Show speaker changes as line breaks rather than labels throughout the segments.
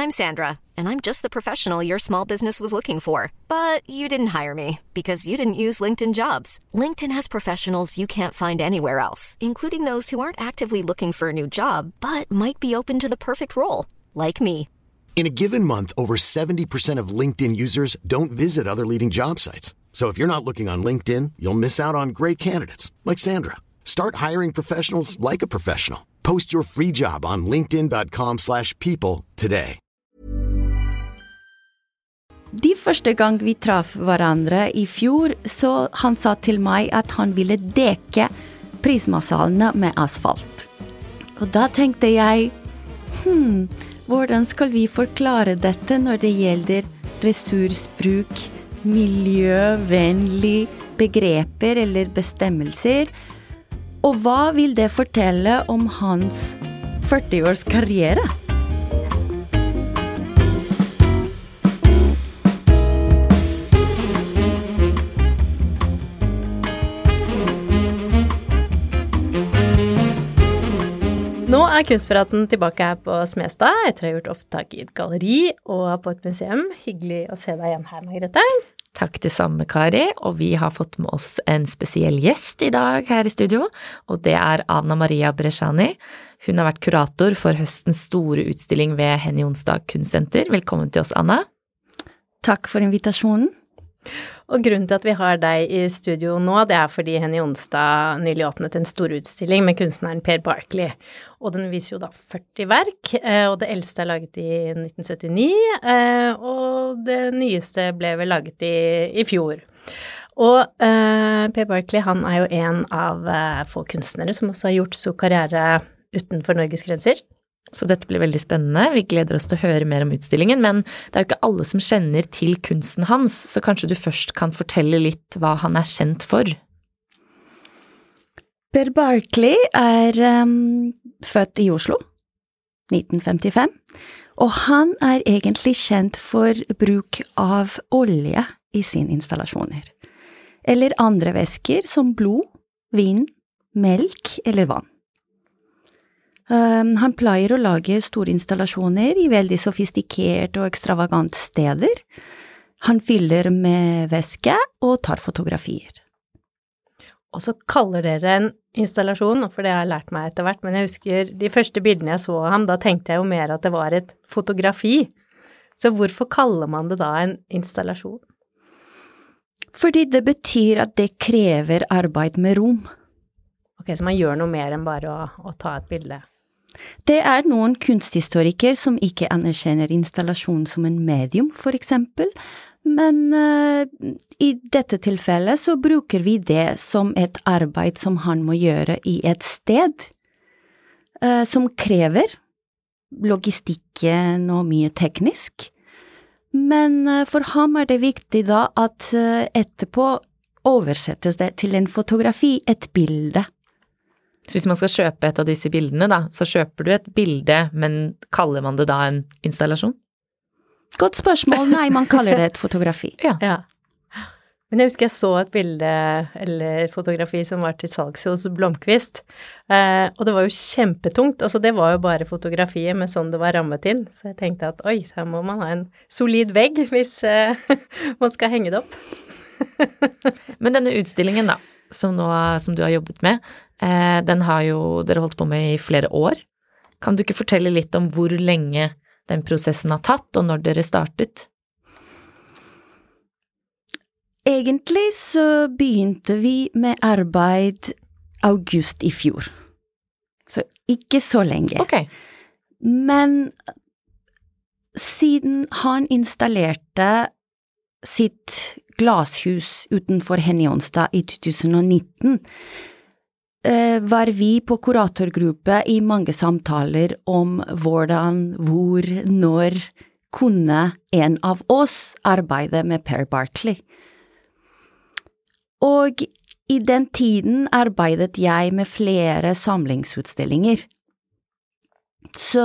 I'm Sandra, and I'm just the professional your small business was looking for. But you didn't hire me because you didn't use LinkedIn Jobs. LinkedIn has professionals you can't find anywhere else, including those who aren't actively looking for a new job, but might be open to the perfect role, like me.
In a given month, over 70% of LinkedIn users don't visit other leading job sites. So if you're not looking on LinkedIn, you'll miss out on great candidates, like Sandra. Start hiring professionals like a professional. Post your free job on linkedin.com/people today.
De første gang vi traff hverandre I fjor, så han sa til meg at han ville dekke prismasalene med asfalt. Og da tenkte jeg, hvordan skal vi forklare dette når det gjelder ressursbruk, miljøvennlig begreper eller bestemmelser? Og hva vil det fortelle om hans 40-års karriere?
Nå Kunstpraten tilbake her på Smestad, etter å ha gjort opptak I et galleri og på et museum. Hyggelig å se deg igjen her, Margrethe.
Takk det samme, Kari, og vi har fått med oss en spesiell gjest I dag her I studio, og det Anna Maria Bresciani. Hun har vært kurator for høstens store utstilling ved Henny Onsdag Kunstsenter. Velkommen til oss, Anna.
Takk for invitasjonen.
Og grunnen til at vi har deg I studio nå, det fordi Henny Onsdag nylig åpnet en stor utstilling med kunstneren Per Barkley. Og den viser jo da 40 verk, og det eldste laget I 1979, og det nyeste ble vel laget I fjor. Og Per Barkley, han jo en av få kunstnere som også har gjort så karriere utenfor Norges grenser.
Så dette blir veldig spennende. Vi gleder oss til å høre mer om utstillingen, men det jo ikke alle som kjenner til kunsten hans, så kanskje du først kan fortelle litt hva han kjent for.
Per Barkley født I Oslo, 1955, og han egentlig kjent for bruk av olje I sine installasjoner, eller andre væsker som blod, vin, melk eller vann. Han pleier å lage store installasjoner I veldig sofistikert og ekstravagant steder. Han fyller med væske og tar fotografier.
Og så kaller dere en installasjon, for det har jeg lært meg etter hvert, men jeg husker de første bildene jeg så av ham, da tenkte jeg jo mer at det var et fotografi. Så hvorfor kaller man det da en installasjon?
Fordi det betyr at det krever arbeid med rom.
Ok, så man gjør noe mer enn bare å ta et bilde.
Det noen kunsthistoriker som ikke anerkjenner installasjon som en medium, for eksempel, men I dette tilfellet så bruker vi det som et arbeid som han må gjøre I et sted, som krever logistikken og mye teknisk. Men for ham det viktig da at etterpå oversettes det til en fotografi, et bilde.
Så hvis man skal kjøpe et av disse bildene da, så kjøper du et bilde, men kaller man det da en installasjon?
Godt spørsmål, nei, man kaller det et fotografi.
Ja. Men jeg husker jeg så et bilde, eller fotografi som var til salgs hos Blomqvist, og det var jo kjempetungt, altså det var jo bare fotografiet med sånn det var rammet inn, så jeg tenkte at oi, her må man ha en solid vegg hvis man skal henge det opp.
Men denne utstillingen da, som du har jobbet med, den har jo dere holdt på med I flere år. Kan du ikke fortelle litt om hvor lenge den prosessen har tatt, og når dere startet?
Egentlig så begynte vi med arbeid august I fjor. Så ikke så lenge.
Ok.
Men siden han installerte sitt glashus utenfor Henny Onsdag I 2019, var vi på kuratorgruppe I mange samtaler om hvordan, hvor, når kunne en av oss arbeide med Per Barkley. Og I den tiden arbeidet jeg med flere samlingsutstillinger. Så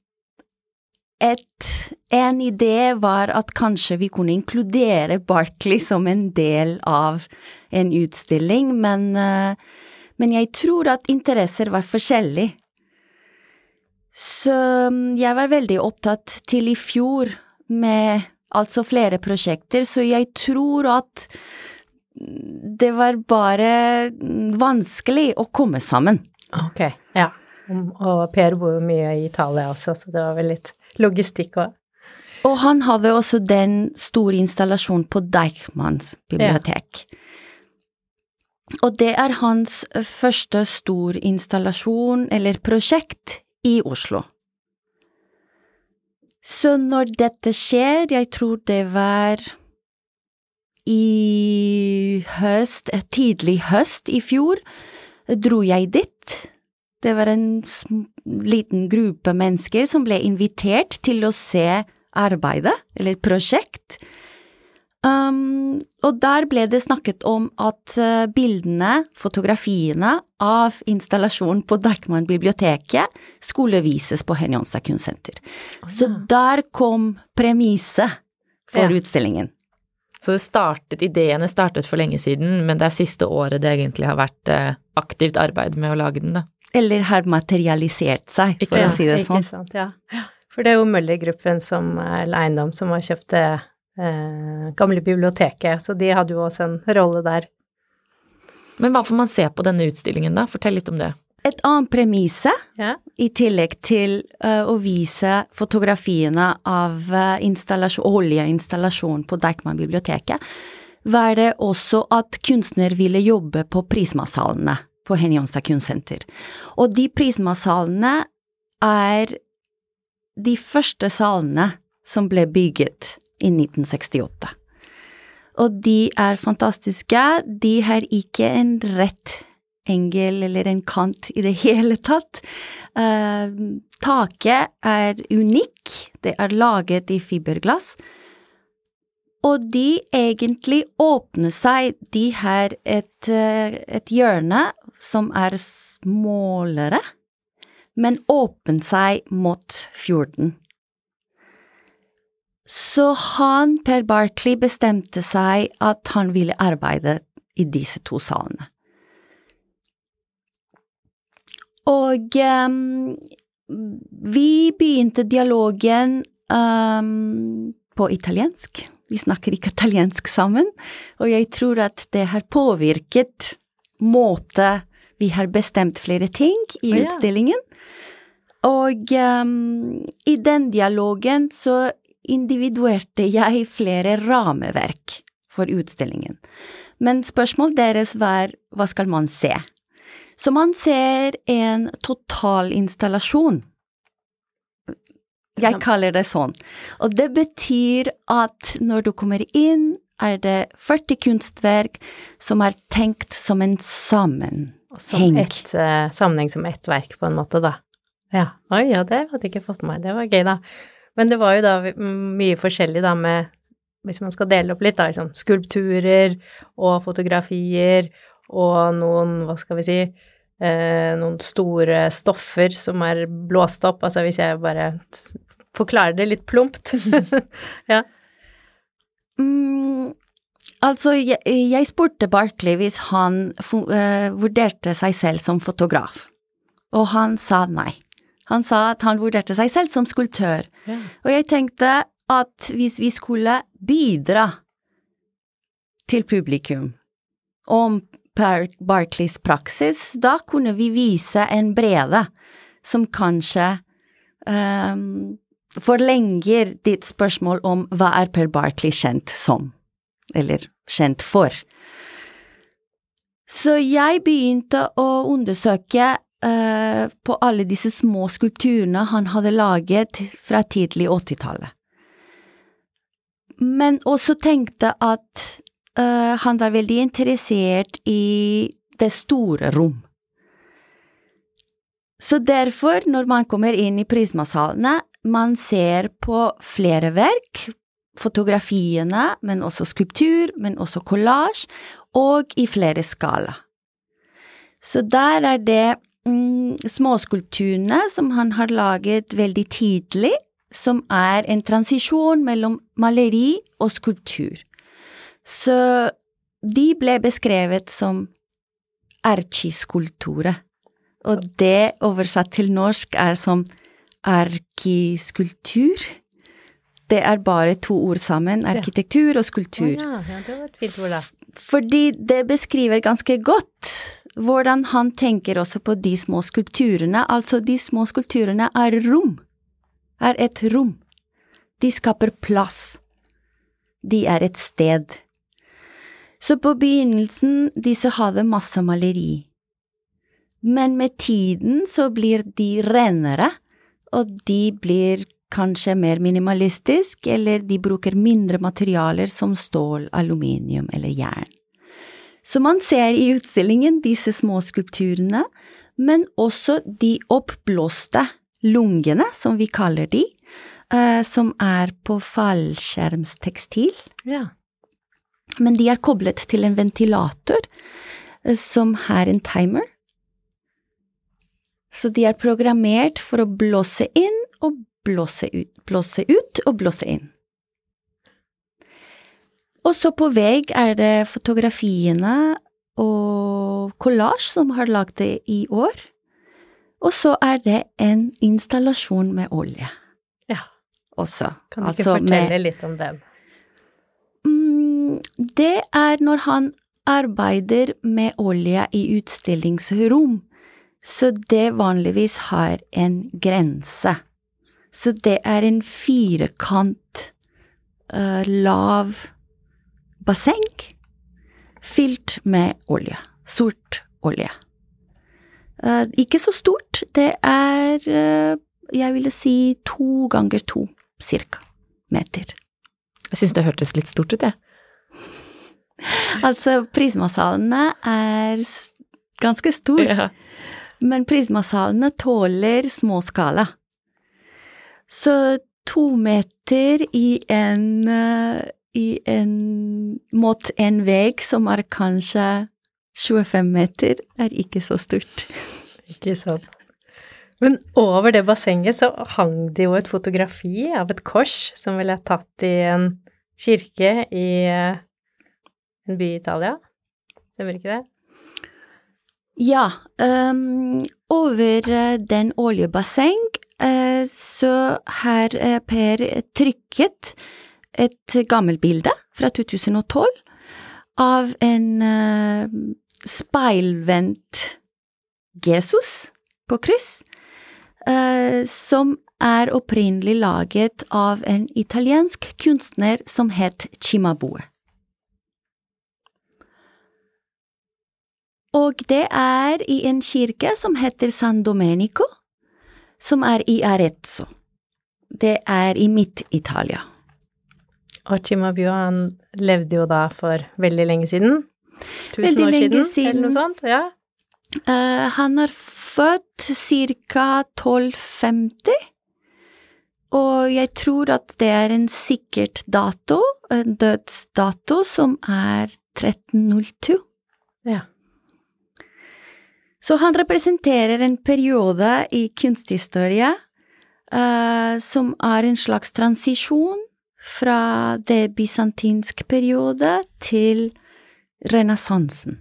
en idé var at kanskje vi kunne inkludere Barkley som en del av en utstilling, men jeg tror at interesser var forskjellige. Så jeg var veldig opptatt til I fjor med altså flere prosjekter, så jeg tror at det var bare vanskelig å komme sammen.
Ok, ja. Og Per bor jo mye I Italia også, så det var vel litt logistikk også.
Og han hadde også den store installasjonen på Deichmans bibliotek. Ja. Og det hans første stor installasjon eller prosjekt I Oslo. Så når dette skjer, jeg tror det var I høst, tidlig høst I fjor, dro jeg dit. Det var en liten gruppe mennesker som ble invitert til å se arbeidet, eller prosjekt. Og der ble det snakket om at bildene, fotografiene av installasjonen på Deichman-biblioteket skulle vises på Henny Jonstad Kunstsenter. Så der kom premisset for utstillingen.
Så ideene startet for lenge siden, men det siste året det egentlig har vært aktivt arbeid med å lage den da?
Eller har materialisert seg, for å si det sånn.
Ikke sant, ja. For det jo Møller-gruppen eller eiendom som har kjøpt det gamle biblioteket, så de hadde jo også en rolle der.
Men hva får man se på denne utstillingen da? Fortell litt om det.
Et annet premisse, I tillegg til å vise fotografiene av oljeinstallasjon på Deichman-biblioteket, var det også at kunstner ville jobbe på Prismasalene på Henny Jonstad Kunstsenter. Og de Prismasalene de første salene som ble bygget I 1968. Og de fantastiske, de har ikke en rett engel eller en kant I det hele tatt. Taket unik, det laget I fiberglass, og de egentlig åpner seg, de har et hjørne som smålere, men åpner seg mot fjorden. Så Per Barclay bestemte seg at han ville arbeide I disse to salene. Og vi begynte dialogen på italiensk. Vi snakker ikke italiensk sammen, og jeg tror at det har påvirket måte vi har bestemt flere ting I utstillingen. Og I den dialogen så individuerte jeg flere rameverk for utstillingen. Men spørsmål deres var, hva skal man se? Så man ser en total installasjon. Jeg kaller det sånn. Og det betyr at når du kommer inn, det 40 kunstverk som tenkt som en sammenheng.
Som sammenheng som ett verk på en måte da. Ja, oi, ja, det hadde jeg ikke fått med meg. Det var gøy da. Men det var jo da mye forskjellig da med, hvis man skal dele opp litt da, liksom skulpturer og fotografier og noen, hva skal vi si, noen store stoffer som blåst opp, altså hvis jeg bare forklarer det litt plumpt. Ja.
Altså, jeg spurte Barclay hvis han vurderte seg selv som fotograf, og han sa nei. Han sa at han vurderte seg selv som skulptør, og jeg tenkte at hvis vi skulle bidra til publikum om Barclays praksis, da kunne vi vise en brede som kanskje forlenger ditt spørsmål om hva Per Barclay kjent som, eller kjent for. Så jeg begynte å undersøke på alle disse små skulpturene han hadde laget fra tidlig 80-tallet. Men også tenkte at han var veldig interessert I det store rom. Så derfor, når man kommer inn I Prismasalene, man ser på flere verk, fotografiene, men også skulptur, men også collage, og I flere skala. Så der det småskulpturene som han har laget veldig tidlig, som en transisjon mellom maleri og skulptur. Så de ble beskrevet som archiskulpturer, og det oversatt til norsk som arkiskulptur. Det bare 2 ord sammen, arkitektur og skulptur.
Ja, det var et fint ord da.
Fordi det beskriver ganske godt hvordan han tenker også på de små skulpturene. Altså, de små skulpturene rom. Et rom. De skaper plass. De et sted. Så på begynnelsen, disse hadde masse maleri. Men med tiden så blir de renere, og de blir kanskje mer minimalistisk, eller de bruker mindre materialer som stål, aluminium eller jern. Så man ser i utstillingen disse små skulpturene, men også de oppblåste lungene, som vi kaller de, som på fallskjermstekstil.
Ja.
Men de koblet til en ventilator, som har en timer. Så de programmert for å blåse inn og blåse ut og blåse inn. Og så på vegg det fotografiene og collage som har lagt det i år. Og så det en installasjon med olje.
Ja.
Også.
Kan du ikke fortelle litt om den?
Det når han arbeider med olje i utstillingsrom, så det vanligvis har en grense. Så det en firekant lav basseng fylt med olje, sort olje. Ikke så stort, det jeg ville si 2 ganger 2 cirka meter.
Jeg synes det hørtes litt stort ut,
Altså, prismasalene ganske stor,
Ja.
men prismasalene tåler småskala. Så 2 meter mot en vegg som kanskje 25 meter, ikke så stort.
Ikke sant. Men over det bassenget så hang det jo et fotografi av et kors som vel tatt i en kirke i en by i Italia. Stemmer ikke det?
Ja, over den oljebasseng så har Per trykket et gammelt bilde fra 2012 av en speilvendt Jesus på kryss, som opprinnelig laget av en italiensk kunstner som het Cimabue. Og det i en kirke som heter San Domenico, som i Arezzo. Det i Midt-Italia.
Og Cimabue, han levde jo da for veldig lenge siden. 1000
Veldig
år
lenge
siden, eller noe sånt, ja.
Han født cirka 1250, og jeg tror at det en sikkert dato, en dødsdato, som 1302.
Ja.
Så han representerer en periode i kunsthistorie som en slags transisjon fra det bysantinske periode til renessansen.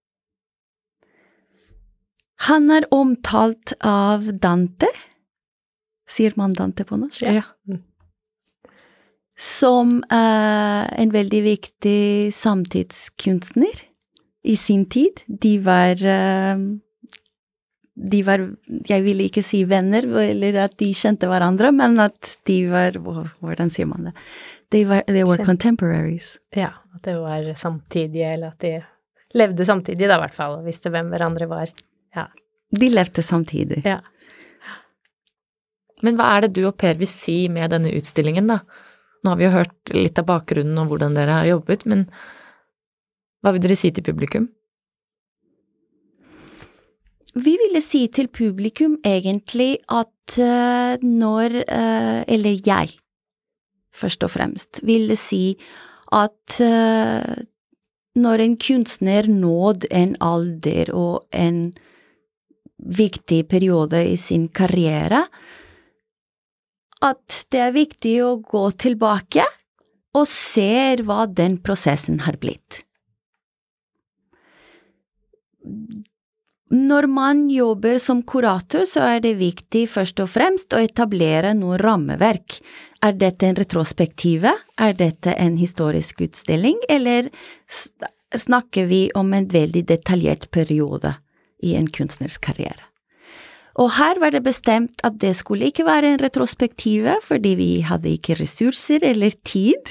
Han omtalt av Dante, sier man Dante på norsk?
Ja.
Som en veldig viktig samtidskunstner i sin tid. De var, jeg vil ikke si venner, eller at de kjente hverandre, men at de var, hvordan sier man det? They were contemporaries.
Ja, at det var samtidige, eller at de levde samtidig da i hvert fall, og visste hvem hverandre var. Ja.
De levde samtidig.
Ja.
Men hva det du og Per vil si med denne utstillingen da? Nå har vi jo hørt litt av bakgrunnen og hvordan dere har jobbet, men hva vil dere si til publikum?
Vi ville si til publikum egentlig at eller jeg, først og fremst, ville si at når en kunstner nådde en alder og en viktig periode i sin karriere, at det viktig å gå tilbake og se hva den prosessen har blitt. Når man jobber som kurator, så det viktig først og fremst å etablere noen rammeverk. Dette en retrospektive? Dette en historisk utstilling? Eller snakker vi om en veldig detaljert periode i en kunstners karriere? Og her var det bestemt at det skulle ikke være en retrospektive, fordi vi hadde ikke ressurser eller tid.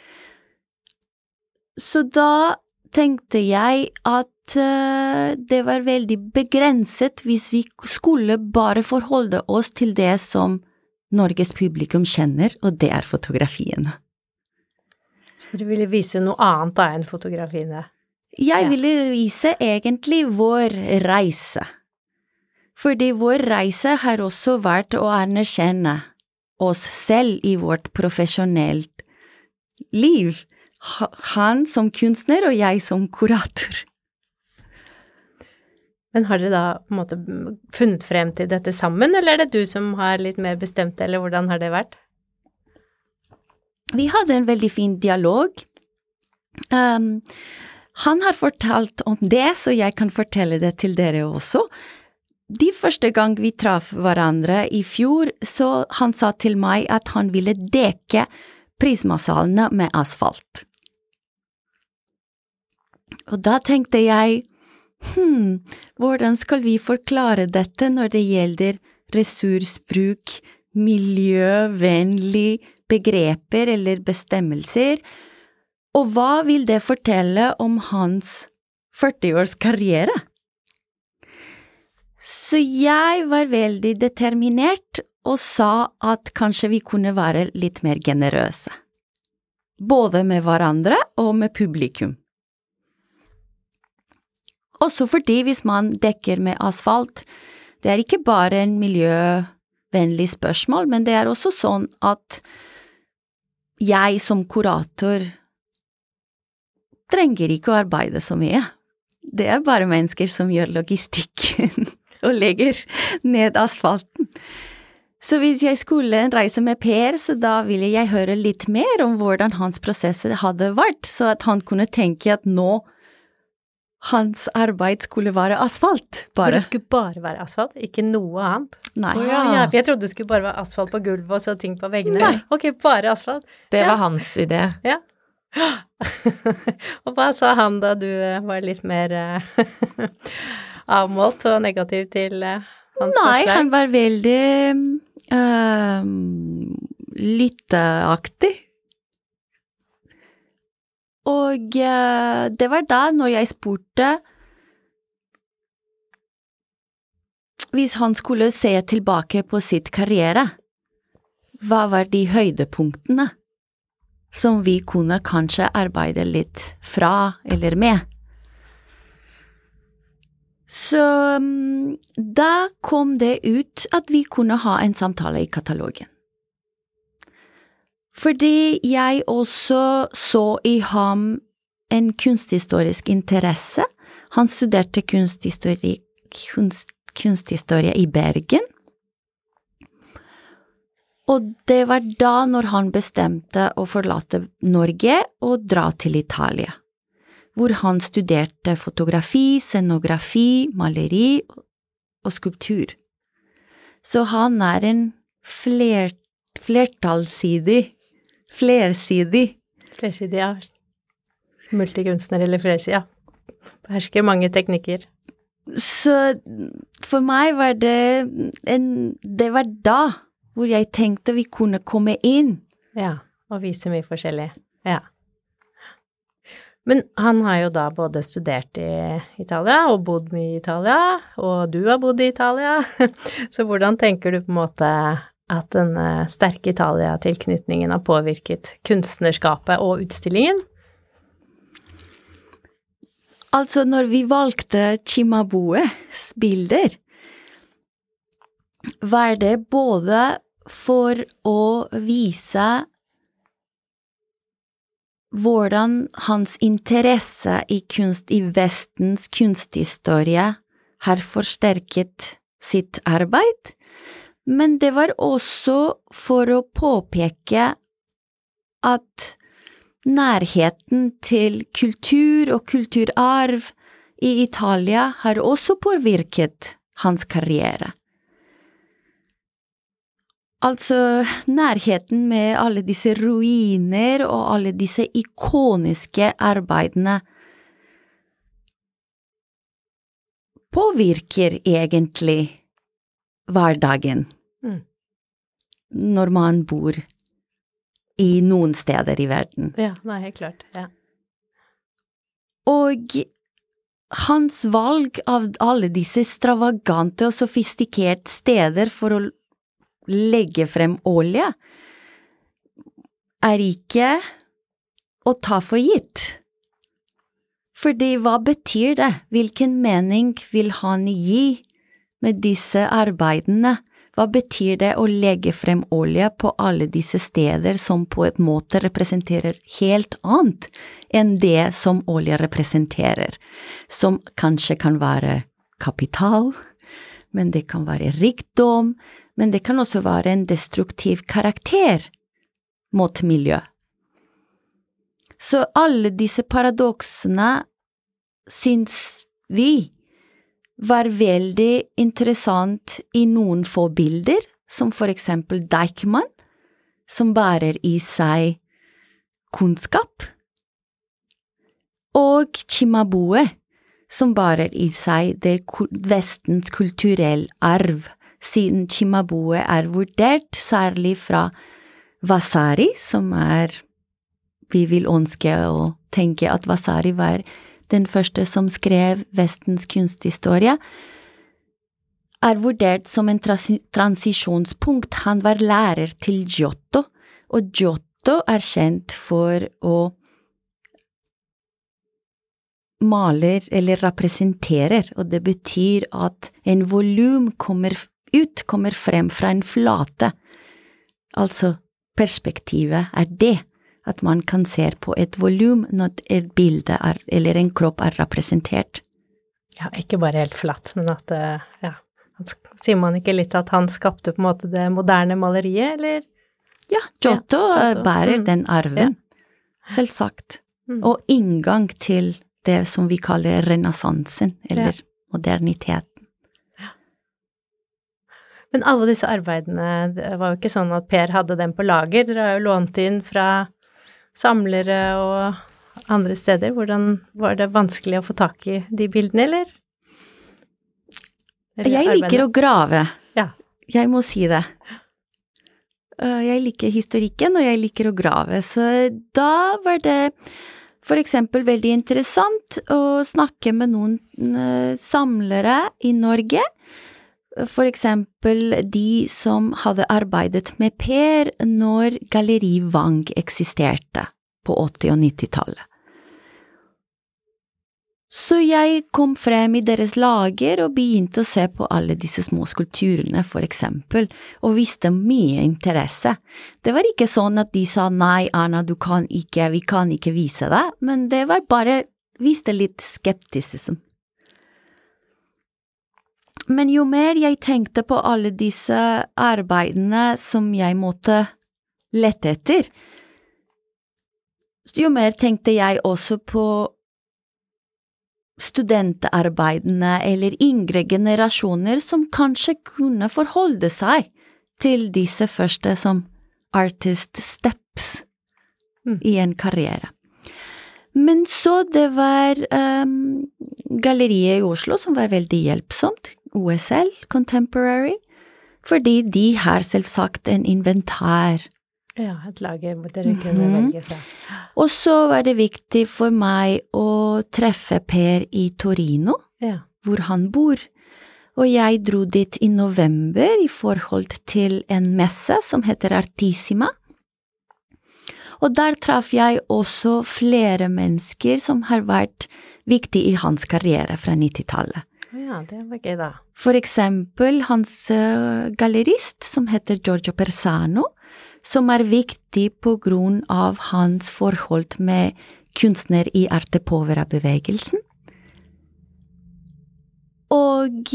Så da tenkte jeg at det var veldig begrenset hvis vi skulle bare forholde oss til det som Norges publikum kjenner, og det fotografiene.
Så du ville vise noe annet da enn fotografiene?
Jeg ville vise egentlig vår reise. Fordi vår reise har også vært å anerkjenne oss selv i vårt profesjonelt liv. Han som kunstner og jeg som kurator.
Men har dere da på en måte funnet frem til dette sammen, eller det du som har litt mer bestemt, eller hvordan har det vært?
Vi hadde en veldig fin dialog. Han har fortalt om det, så jeg kan fortelle det til dere også. De første gang vi traff hverandre i fjor, så han sa til meg at han ville dekke prismasalene med asfalt. Og da tenkte jeg, hvordan skal vi forklare dette når det gjelder ressursbruk, miljøvennlig begreper eller bestemmelser, og hva vil det fortelle om hans 40-års karriere? Så jeg var veldig determinert og sa at kanskje vi kunne være litt mer generøse, både med hverandre og med publikum. Også fordi hvis man dekker med asfalt, det ikke bare en miljøvennlig spørsmål, men det også sånn at jeg som kurator trenger ikke å arbeide så mye. Det bare mennesker som gjør logistikken og legger ned asfalten. Så hvis jeg skulle reise med Per, så da ville jeg høre litt mer om hvordan hans prosesser hadde vært, så at han kunne tenke at nå hans arbeid skulle være asfalt, bare.
Det skulle bare være asfalt, ikke noe annet?
Nei.
Ja, for jeg trodde det skulle bare være asfalt på gulvet og så ting på veggene.
Nei.
Ok, bare asfalt.
Det var hans idé.
Ja. Og hva sa han da du var litt mer avmålt og negativ til hans forslag?
Nei, han var veldig lytteaktig. Og det var da når jeg spurte hvis han skulle se tilbake på sitt karriere, hva var de høydepunktene som vi kunne kanskje arbeide litt fra eller med. Så da kom det ut at vi kunne ha en samtale i katalogen. Fordi jeg også så i ham en kunsthistorisk interesse. Han studerte kunsthistorie i Bergen. Og det var da når han bestemte å forlate Norge og dra til Italia, hvor han studerte fotografi, scenografi, maleri og skulptur. Så han en flersidig,
ja. Multikunstner eller flersidig, ja. Behersker mange teknikker.
Så for meg var det var da hvor jeg tenkte vi kunne komme inn.
Ja, og vise mye forskjellig. Ja. Men han har jo da både studert i Italia og bodd mye i Italia, og du har bodd i Italia. Så hvordan tenker du på en måte at den sterke Italia-tilknytningen har påvirket kunstnerskapet og utstillingen?
Altså, når vi valgte Cimabues bilder, var det både for å vise hvordan hans interesse i kunst i Vestens kunsthistorie har forsterket sitt arbeid, men det var også for å påpeke at nærheten til kultur og kulturarv i Italia har også påvirket hans karriere. Altså, nærheten med alle disse ruiner og alle disse ikoniske arbeidene påvirker egentlig hverdagen når man bor i noen steder i verden.
Ja, nei, helt klart, ja.
Og hans valg av alle disse stravagante og sofistikerte steder for å legge frem olje ikke å ta for gitt. Fordi hva betyr det? Hvilken mening vil han gi med disse arbeidene? Hva betyr det å legge frem olje på alle disse steder som på et måte representerer helt annet enn det som olje representerer? Som kanskje kan være kapital, men det kan være rikdom, men det kan også være en destruktiv karakter mot miljø. Så alle disse paradoksene syns vi var veldig interessant i noen få bilder, som for eksempel Deichmann, som bærer i seg kunnskap, og Cimabue, som bærer i seg det vestens kulturell arv, siden Cimabue vurdert særlig fra Vasari, som vi vil ønske å tenke at Vasari var den første som skrev vestens kunsthistorie, vurdert som en transisjonspunkt. Han var lærer til Giotto, og Giotto kjent for å maler eller representerer, og det betyr at en volum kommer frem fra en flate. Altså, perspektivet det. At man kan se på et volum når et bilde eller en kropp representert.
Ja, ikke bare helt flatt, men at, ja, sier man ikke litt at han skapte på en måte det moderne maleriet, eller?
Ja, Giotto bærer den arven, selvsagt. Og inngang til det som vi kaller renessansen, eller moderniteten.
Ja. Men alle disse arbeidene, det var jo ikke sånn at Per hadde dem på lager, dere har jo lånt inn fra samlere og andre steder. Hvordan var det vanskelig å få tak i de bildene, eller?
Jeg liker å grave.
Ja.
Jeg må si det. Jeg liker historikken, og jeg liker å grave. Så da var det for eksempel veldig interessant å snakke med noen samlere i Norge. For eksempel de som hadde arbeidet med Per når Galleri Wang eksisterte på 80- og 90-tallet. Så jeg kom frem i deres lager og begynte å se på alle disse små skulpturene, for eksempel, og viste mye interesse. Det var ikke sånn at de sa, nei, Anna, vi kan ikke vise det, men det var bare, viste litt skeptisism. Men jo mer jeg tenkte på alle disse arbeidene som jeg måtte lette etter, jo mer tenkte jeg også på studentarbeidene eller yngre generasjoner som kanskje kunne forholde seg til disse første som artist steps i en karriere. Men så det var galleriet i Oslo som var veldig hjelpsomt, OSL, Contemporary, fordi de har selvsagt en inventar.
Ja, et lager hvor dere kunne velge fra.
Og så var det viktig for meg å treffe Per i Torino, hvor han bor. Og jeg dro dit i november i forhold til en messe som heter Artissima. Og der traff jeg også flere mennesker som har vært viktige i hans karriere fra 90-tallet.
Ja, det var gøy da.
For eksempel hans gallerist som heter Giorgio Persano, som viktig på grunn av hans forhold med kunstner i Arte Povera-bevegelsen. Og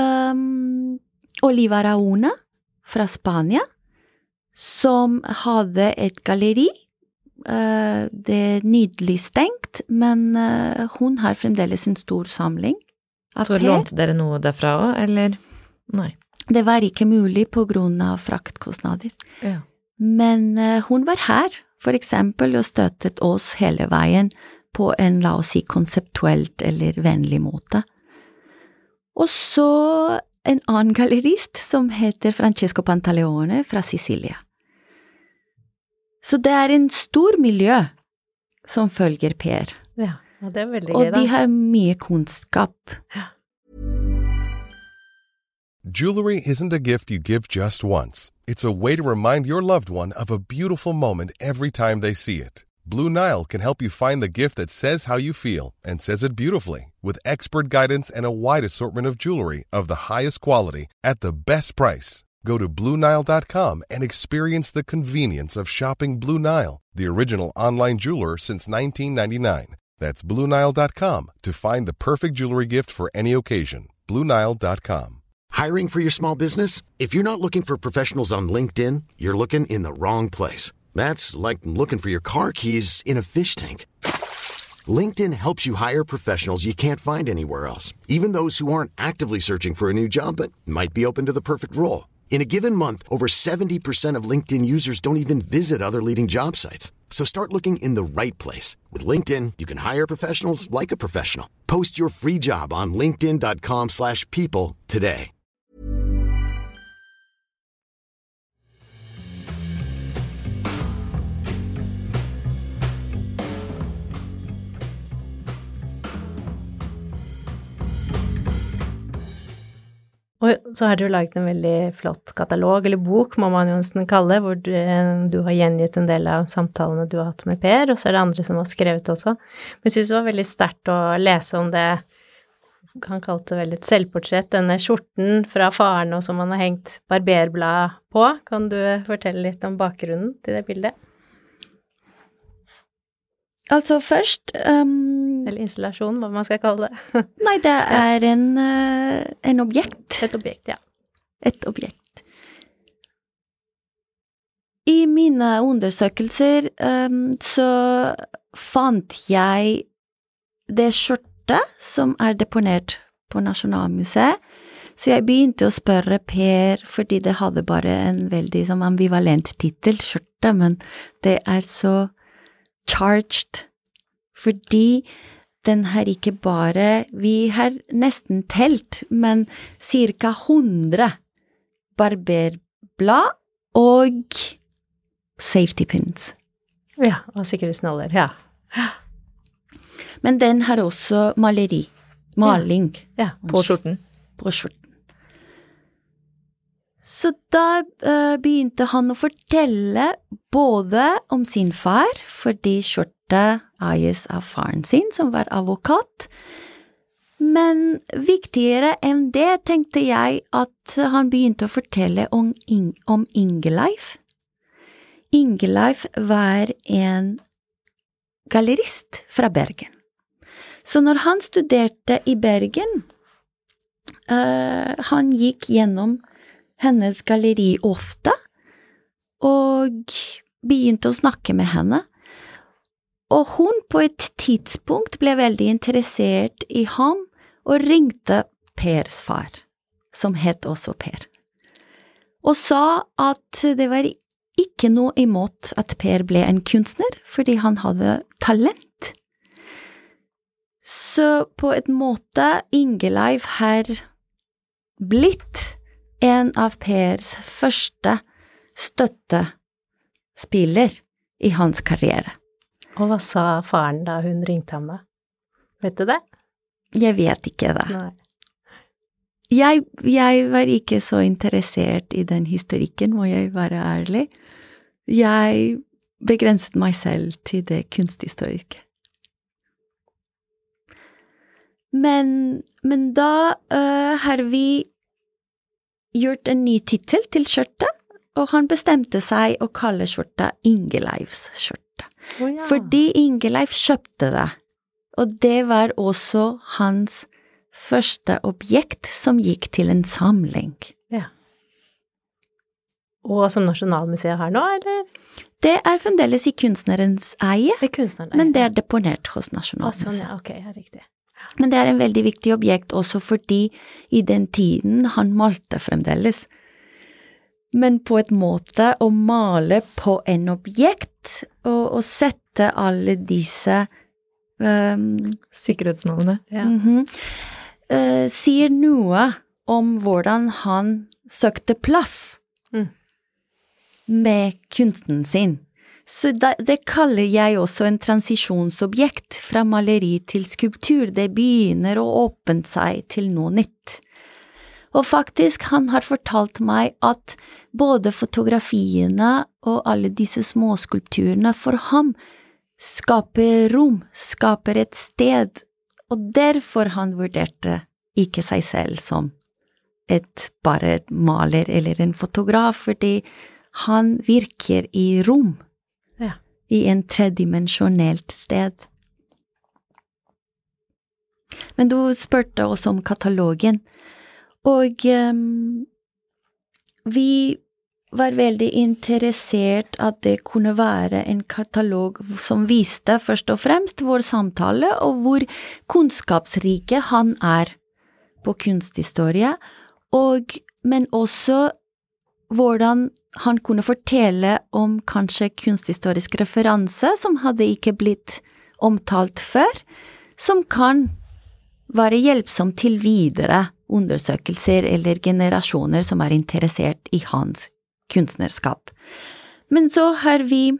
Oliva Rauna fra Spania, som hadde et galleri Det nydelig stengt, men hun har fremdeles en stor samling av
Så
Per.
lånte dere noe derfra også, eller? Nei.
Det var ikke mulig på grunn av fraktkostnader.
Ja.
Men hun var her, for eksempel, og støttet oss hele veien på en, la oss si, konseptuelt eller vennlig måte. Og så en annen gallerist som heter Francesco Pantaleone fra Sicilia. Så det er en stor miljø som følger Per.
Ja, og det veldig
Og
gøy,
de har mye kunnskap.
Jewelry isn't a gift you give just once. It's a way to remind your loved one of a beautiful moment every time they see it. Blue Nile can help you find the gift that says how you feel and says it beautifully, with expert guidance and a wide assortment of jewelry of the highest quality at the best price. Go to BlueNile.com and experience the convenience of shopping Blue Nile, the original online jeweler since 1999. That's BlueNile.com to find the perfect jewelry gift for any occasion. BlueNile.com.
Hiring for your small business? If you're not looking for professionals on LinkedIn, you're looking in the wrong place. That's like looking for your car keys in a fish tank. LinkedIn helps you hire professionals you can't find anywhere else, even those who aren't actively searching for a new job but might be open to the perfect role. In a given month, over 70% of LinkedIn users don't even visit other leading job sites. So start looking in the right place. With LinkedIn, you can hire professionals like a professional. Post your free job on linkedin.com/people today.
Og så har du laget en veldig flott katalog, eller bok, må man jo nesten kalle det, hvor du har gjengitt en del av samtalene du har hatt med Per, og så er det andre som har skrevet også. Men jeg synes det var veldig sterkt å lese om det, han kalte det vel et selvportrett, denne skjorten fra faren og som han har hengt barberblad på. Kan du fortelle litt om bakgrunnen til det bildet?
Altså først
Eller installasjon, hva man skal kalle det.
Nei, det er en objekt.
Et objekt, ja.
Et objekt. I mine undersøkelser så fant jeg det skjortet som er deponert på Nasjonalmuseet, så jeg begynte å spørre Per, fordi det hadde bare en veldig som ambivalent titel, skjortet, men det er så charged, fordi den har ikke bare, vi har nesten telt, men cirka 100 barberblad og safety pins.
Ja, og sikkerhetsnaller, ja.
Men den har også maling.
Ja,
På skjorten.
På skjorten. Så da begynte han å fortelle både om sin far, fordi skjortet eies av faren sin, som var advokat. Men viktigere enn det tenkte jeg at han begynte å fortelle om Ingeleif. Ingeleif var en gallerist fra Bergen. Så når han studerte i Bergen, han gikk gjennom hennes galleri ofte, og begynte å snakke med henne. Og hun på et tidspunkt ble veldig interessert i ham, og ringte Pers far, som het også Per, og sa at det var ikke noe imot at Per ble en kunstner, fordi han hadde talent. Så på en måte Ingeleif har blitt en av Pers første støttespiller i hans karriere.
Og hva sa faren da hun ringte ham da? Vet du det?
Jeg vet ikke det.
Nei.
Jeg var ikke så interessert i den historikken, må jeg være ærlig. Jeg begrenset meg selv til det kunsthistoriske. Men da har vi gjort en ny titel til skjortet, og han bestemte seg å kalle skjortet Ingeleifs skjorte.
Oh, ja.
Fordi Ingeleif kjøpte det, og det var også hans første objekt som gikk til en samling.
Ja. Og som Nasjonalmuseet har nå, eller?
Det fremdeles I kunstnerens eie, men det deponert hos Nasjonalmuseet.
Sånn, ja, ok, ja, riktig.
Men det en veldig viktig objekt også fordi I den tiden han malte fremdeles. Men på et måte å male på en objekt og sette alle disse
sikkerhetsnålene.
Ja.
Sier noe om hvordan han søkte plass med kunsten sin. Så det kaller jeg også en transisjonsobjekt fra maleri til skulptur. Det begynner å åpne seg til noe nytt. Og faktisk, han har fortalt meg at både fotografiene og alle disse små skulpturene for ham skaper rom, skaper et sted, og derfor han vurderte ikke seg selv som bare et maler eller en fotograf, fordi han virker I rom, I en tredimensjonelt sted. Men du spurte også om katalogen, og vi var veldig interessert at det kunne være en katalog som viste først og fremst vår samtale og hvor kunnskapsrike han på kunsthistorie, men også hvordan han kunne fortelle om kanskje kunsthistorisk referanse som hadde ikke blitt omtalt før, som kan være hjelpsom til videre undersøkelser eller generasjoner som interessert I hans kunstnerskap. Men så har vi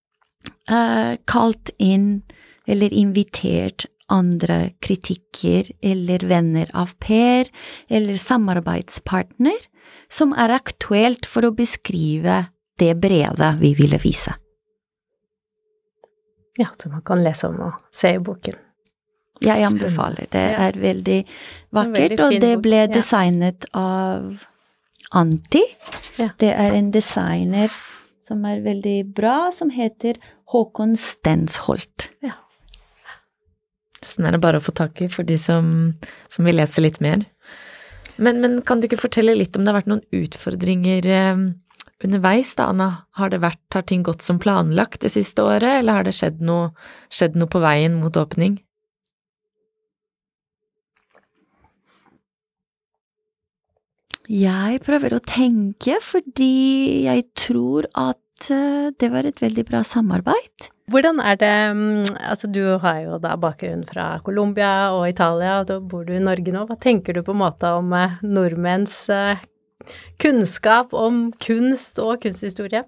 kalt inn eller invitert andre kritikker eller venner av Per eller samarbeidspartner som aktuelt for å beskrive det brede vi ville vise.
Ja, så man kan lese om og se I boken.
Jeg anbefaler. Det veldig vakkert, og det ble designet av Antti. Ja. Det en designer som veldig bra, som heter Håkon Stensholt.
Ja. Sånn det bare å få tak I for de som vil lese litt mer. Men kan du ikke fortelle litt om det har vært noen utfordringer underveis da, Anna? Har ting gått som planlagt det siste året, eller har det skjedd noe på veien mot åpning?
Jeg prøver å tenke, fordi jeg tror at det var et veldig bra samarbeid.
Hvordan det, altså du har jo da bakgrunn fra Colombia og Italia, og da bor du I Norge nå. Hva tenker du på en måte om nordmenns kunnskap om kunst og kunsthistorie?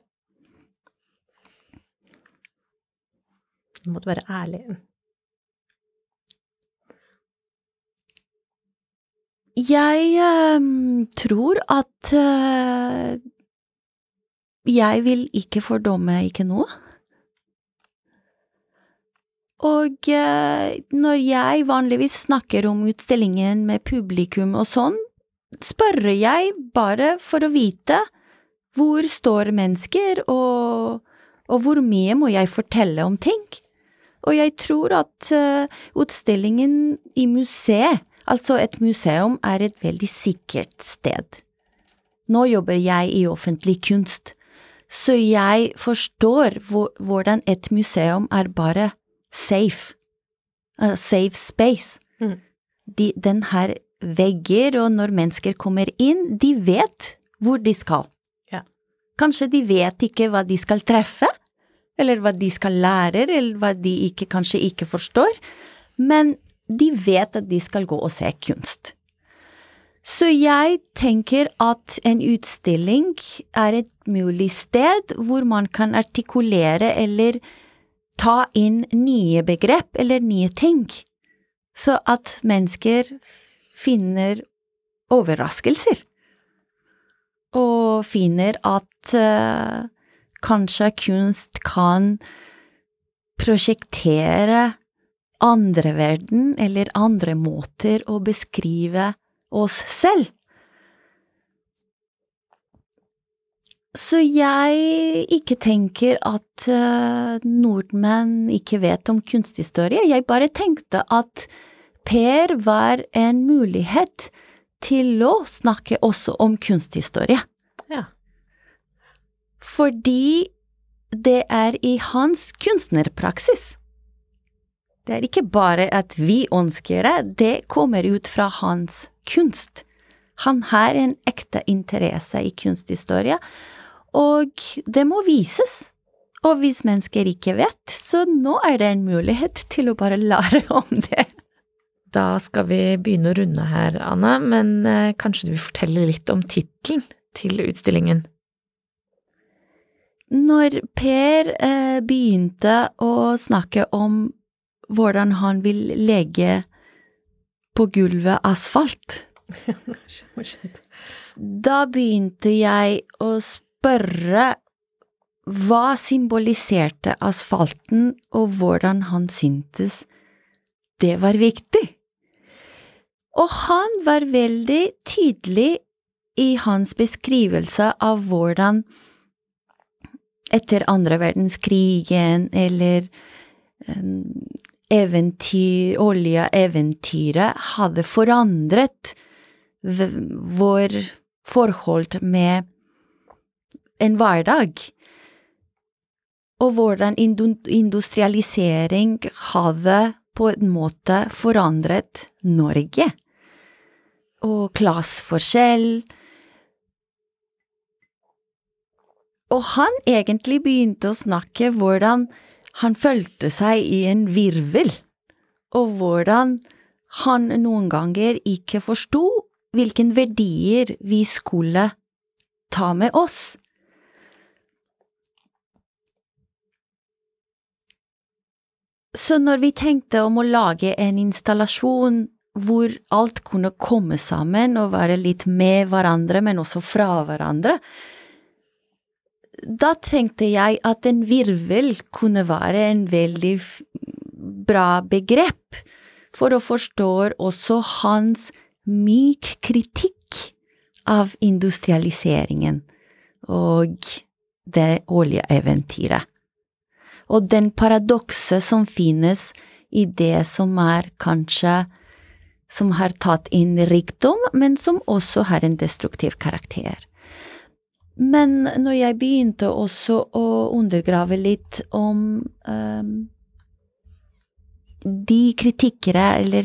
Du måtte være ærlig.
Jeg tror at jeg vil ikke fordomme ikke noe. Og når jeg vanligvis snakker om utstillingen med publikum og sånn, spør jeg bare for å vite hvor står mennesker og hvor mye må jeg fortelle om ting. Og jeg tror at utstillingen I museet, altså et museum, et veldig sikkert sted. Nå jobber jeg I offentlig kunst, så jeg forstår hvordan et museum bare safe space. Den her vegger, og når mennesker kommer inn, de vet hvor de skal. Ja. Kanskje de vet ikke hva de skal treffe, eller hva de skal lære, eller hva de kanskje ikke forstår, men de vet at de skal gå og se kunst. Så jeg tenker at en utstilling et mulig sted hvor man kan artikulere eller ta inn nye begrep eller nye ting, så at mennesker finner overraskelser, og finner at kanskje kunst kan prosjektere andre verden eller andre måter å beskrive oss selv. Så jeg ikke tenker at nordmenn ikke vet om kunsthistorie. Jeg bare tenkte at Per var en mulighet til å snakke også om kunsthistorie. Ja. Fordi det i hans kunstnerpraksis. Det ikke bare at vi ønsker det, det kommer ut fra hans kunst. Han har en ekte interesse i kunsthistorie, og det må vises. Og hvis mennesker ikke vet, så nå det en mulighet til å bare lære om det.
Da skal vi begynne å runde her, Anna, men kanskje du vil fortelle litt om titlen til utstillingen?
Når Per begynte å snakke om hvordan han vil legge på gulvet asfalt, da begynte jeg å spørre hva symboliserte asfalten og hvordan han syntes det var viktig. Og han var veldig tydelig i hans beskrivelse av hvordan etter andre verdenskrigen eller oljeeventyret hadde forandret vår forhold med en hverdag, og hvordan industrialisering hadde på en måte forandret Norge, og klassforskjell. Og han egentlig begynte å snakke hvordan han følte seg i en virvel, og hvordan han noen ganger ikke forstod hvilken verdier vi skulle ta med oss. Så når vi tenkte om å lage en installasjon hvor alt kunne komme sammen og være litt med hverandre, men også fra hverandre, da tenkte jeg at en virvel kunne være en veldig bra begrep for å forstå også hans myk kritikk av industrialiseringen og det oljeeventyret. Og den paradokse som finnes i det som kanskje, som har tatt inn rikdom, men som også har en destruktiv karakter. Men når jeg begynte også å undergrave litt om de kritikkere eller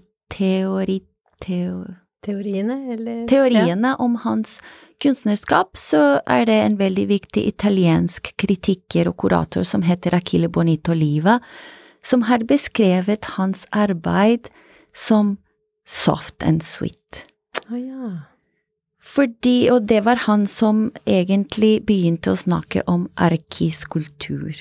teoriene om hans kunstnerskap, så det en veldig viktig italiensk kritiker og kurator som heter Achille Bonito Oliva, som har beskrevet hans arbeid som soft and sweet.
Ja.
Fordi, og det var han som egentlig begynte å snakke om arkiskulptur.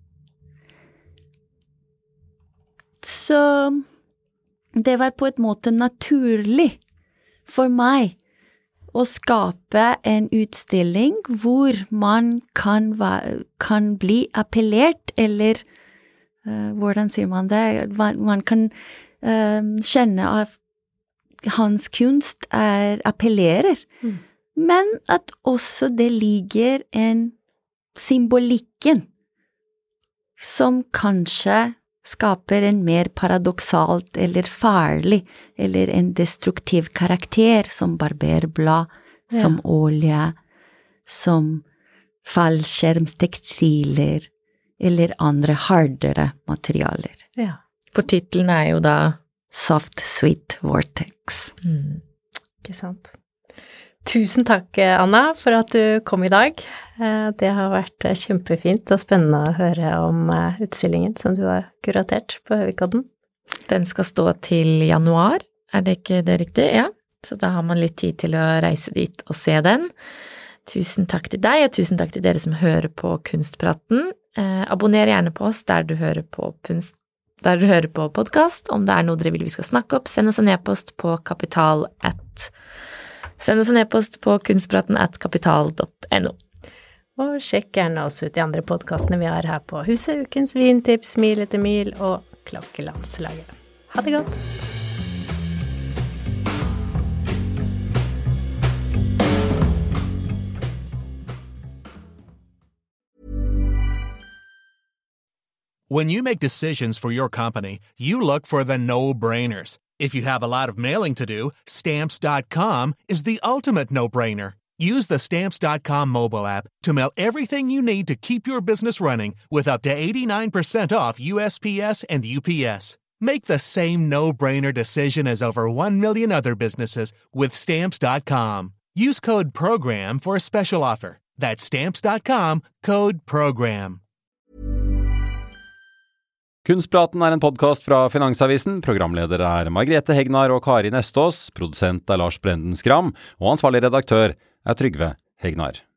Så det var på en måte naturlig for meg å skape en utstilling hvor man kan bli appellert, eller hvordan sier man det? Man kan kjenne at hans kunst appellerer, men at også det ligger en symbolikken som kanskje skaper en mer paradoksalt eller farlig eller en destruktiv karakter som barberblad, som olje, som fallskjermstekstiler eller andre hardere materialer.
Ja. For titlen jo da
Soft Sweet Vortex.
Ikke sant. Tusen takk, Anna, for at du kom i dag. Det har vært kjempefint og spennende å høre om utstillingen som du har kuratert på Høvikodden.
Den skal stå til januar, det ikke det riktig? Ja, så da har man litt tid til å reise dit og se den. Tusen takk til deg, og tusen takk til dere som hører på Kunstpraten. Abonner gjerne på oss der du hører på podcast. Om det noe dere vil vi skal snakke opp, send oss en e-post på kunstpraten@kapital.no.
Og sjekk gjerne oss ut de andre podcastene vi har her på Huset, Ukens Vintips, Mil etter mil og Klokkelandslaget. Ha det godt!
When you make decisions for your company, you look for the no-brainers. If you have a lot of mailing to do, Stamps.com is the ultimate no-brainer. Use the Stamps.com mobile app to mail everything you need to keep your business running with up to 89% off USPS and UPS. Make the same no-brainer decision as over 1 million other businesses with Stamps.com. Use code PROGRAM for a special offer. That's Stamps.com, code PROGRAM.
Kunstpraten en podcast fra Finansavisen. Programledere Margrethe Hegnar og Kari Nestås. Produsent Lars Brenden Skram. Og ansvarlig redaktør Trygve Hegnar.